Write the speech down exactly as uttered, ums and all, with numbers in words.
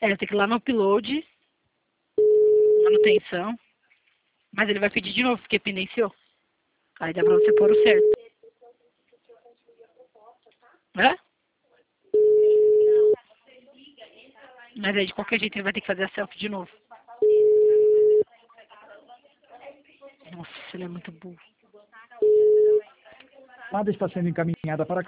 É, tem que ir lá no upload, manutenção, mas ele vai pedir de novo, porque pendenciou. Aí dá pra você pôr o certo. É? Mas aí de qualquer jeito ele vai ter que fazer a selfie de novo. Nossa, ele é muito burro. A chamada está sendo encaminhada para